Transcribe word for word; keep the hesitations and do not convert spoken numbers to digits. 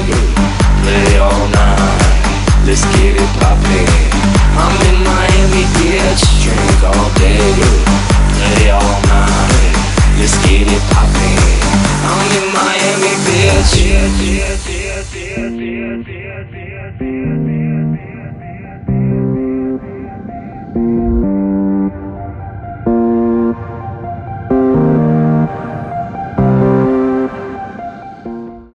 play all night, let's get it poppin'. I'm in Miami, bitch, drink all day, play all night, let's get it poppin'. I'm in Miami, bitch.